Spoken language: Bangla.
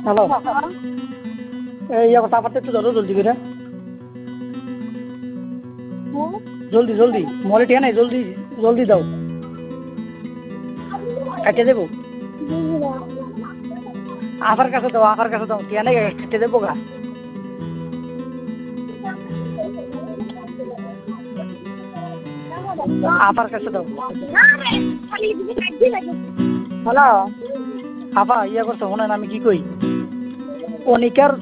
হ্যালো, এই তারপর একটু ধরো জলদি করে, জলদি জলদি, মলে টিয়া নাই, জলদি জলদি দাও, কাটে দেবো। আফার কাছে দাও, আফার কাছে দাও, টিয়া নাই, কেটে দেবো গা। আফার কাছে দাও। হ্যালো, আফা ইয়া করছো, শোনেন আমি কি কই, অনিকার